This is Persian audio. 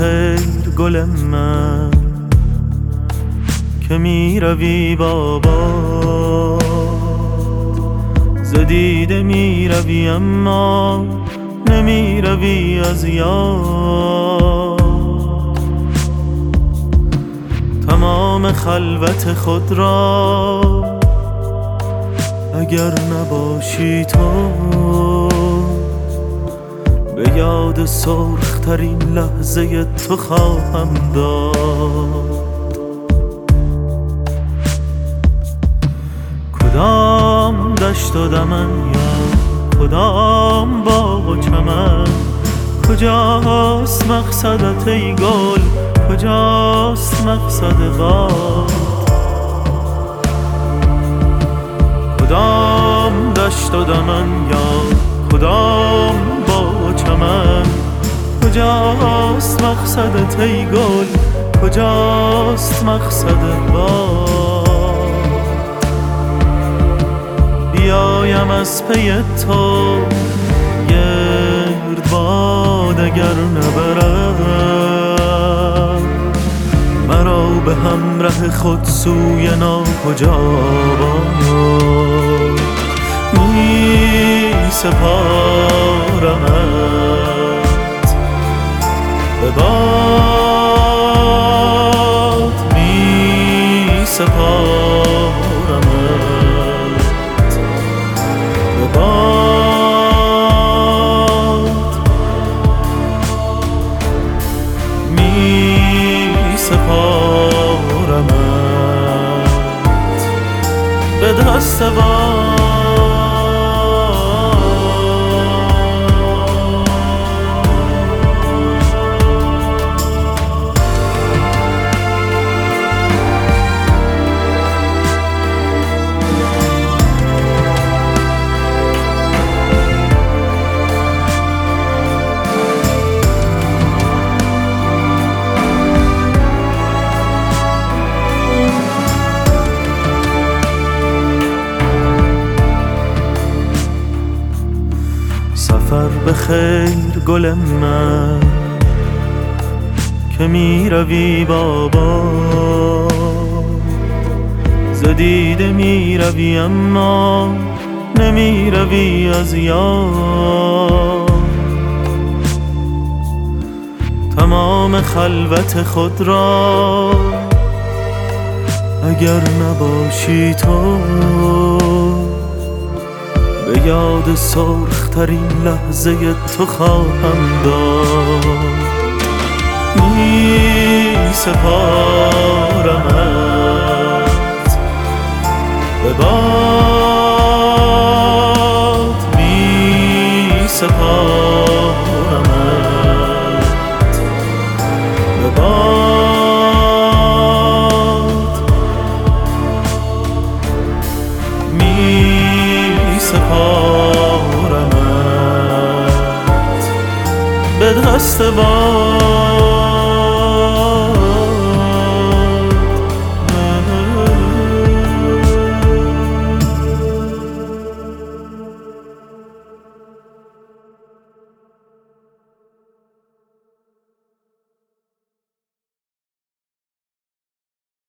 خیر گل من که می روی بابا، ز دیده می روی اما نمی روی از یاد. تمام خلوت خود را اگر نباشی تو، به یاد سرخترین لحظه تو خواهم داد. کدام دشت و دمن یا کدام باغ و چمن، کجاست مقصدت ای گل، کجاست مقصد باد؟ کدام دشت و دمن یا کدام باغ و چمن، کجاست مقصدت ای گل، کجاست مقصد باد؟ بیایم از پی تو گردباد اگر نبرد مرا به همراه خود سوی ناکجا باد. می سپارمت به باد، می سپارمت به باد، می سپارمت به دست باد. سفر به خیر گل من که می روی بابا، ز دیده می روی اما نمی روی از یاد. تمام خلوت خود را اگر نباشی تو، به یاد سرخترین لحظه تو خواهم داد. می سپارمت به باد، می سپارمت به باد، می سپارمت به دست باد.